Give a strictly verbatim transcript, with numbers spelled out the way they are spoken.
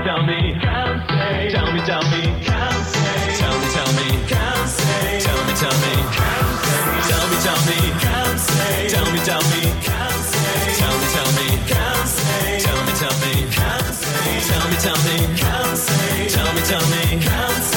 tell me, can't say. Tell me, tell me, can't say. Tell me, tell me, can't say. Tell me, tell me, can't say. Tell me, tell me, can't say. Tell me, tell me, can't say. Tell me, tell me, can't say. Tell me, tell me, can't say. Tell me, tell me, can't say. Tell me, tell me, can't say.